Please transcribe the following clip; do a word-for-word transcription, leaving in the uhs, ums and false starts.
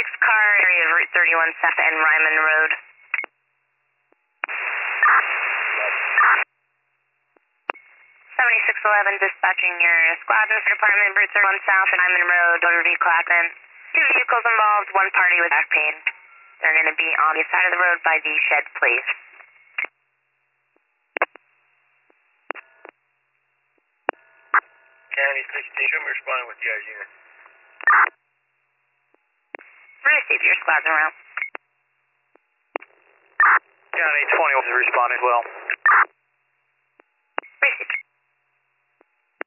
six car, area of Route thirty-one South and Ryman Road. seventy-six eleven dispatching your squadron for department, Route thirty-one South and Ryman Road, motor vehicle accident. Two vehicles involved, one party with back pain. They're going to be on the side of the road by the shed, please. County sixteen, I'm responding with the I unit. Receive your squadron route. County twenty was responding as well.